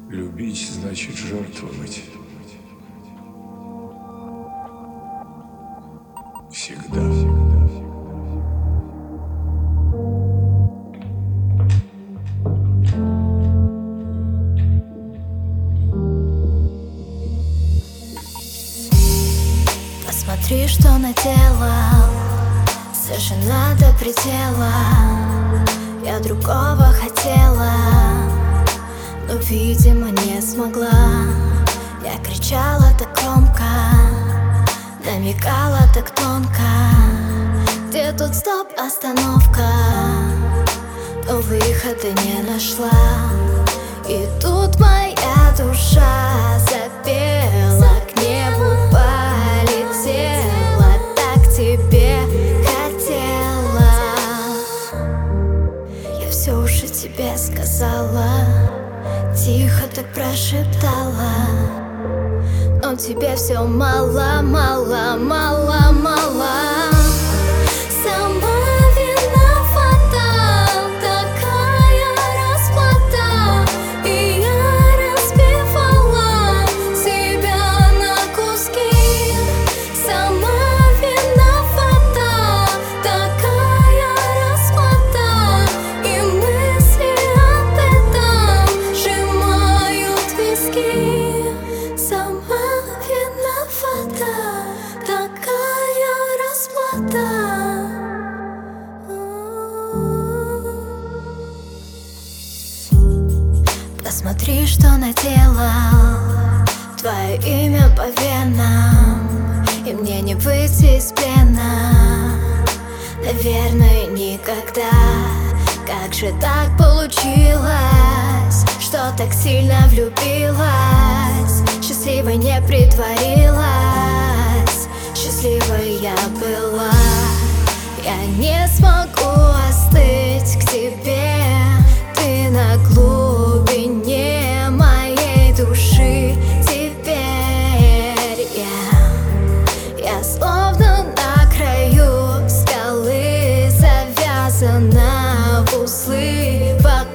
Любить значит жертвовать. Всегда. Посмотри, что наделал, сожжена до предела. Я другого хотела, но, видимо, не смогла. Я кричала так громко, намекала так тонко. Где тут стоп, остановка? Но выхода не нашла. И тут моя душа запела, к небу полетела, так тебе хотела. Я все уже тебе сказала, тихо так прошептала, но тебе все мало, мало, мало, мало. Сама виновата, такая расплата, и я разбивала себя на куски. Сама виновата, такая расплата, и мысли об этом сжимают виски. Сама виновата, такая расплата. Посмотри, что наделал, твое имя по венам, и мне не выйти из плена, наверное, никогда. Как же так получилось, что так сильно влюбилась? Счастливой не притворилась, счастливой я была. Я не смогу остыть к тебе, ты на глубине моей души. Теперь я словно на краю скалы, завязана в узлы.